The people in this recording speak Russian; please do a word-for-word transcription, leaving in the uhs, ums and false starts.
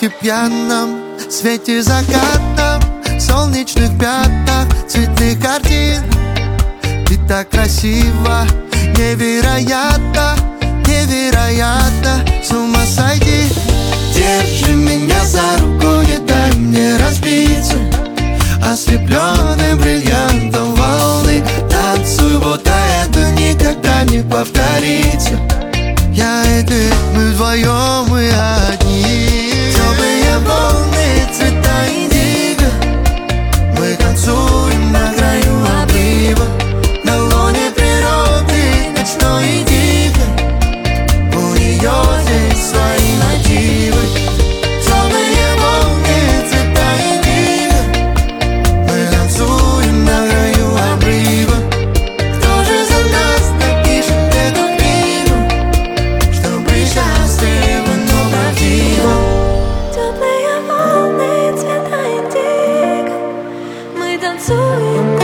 счастье пьяном, свете закатном, солнечных пятнах, цветных картин. Ты так красива, невероятно, невероятно, с ума сойти. Держи меня за руку, не дай мне разбиться. Ослепленным бриллиантом волны танцуй, будто это никогда не повторится. Я и ты, мы вдвоем, мы одни. Теплые волны, цвета индиго. Мы танцуем на краю обрыва, на лоне природы, ночной и тихо. У нее здесь свои мотивы. Теплые волны, цвета индиго. Мы танцуем на краю обрыва. Кто же за нас напишет эту книгу, чтобы счастливо, но правдиво? Теплые волны, цвета индиго. Мы танцуем.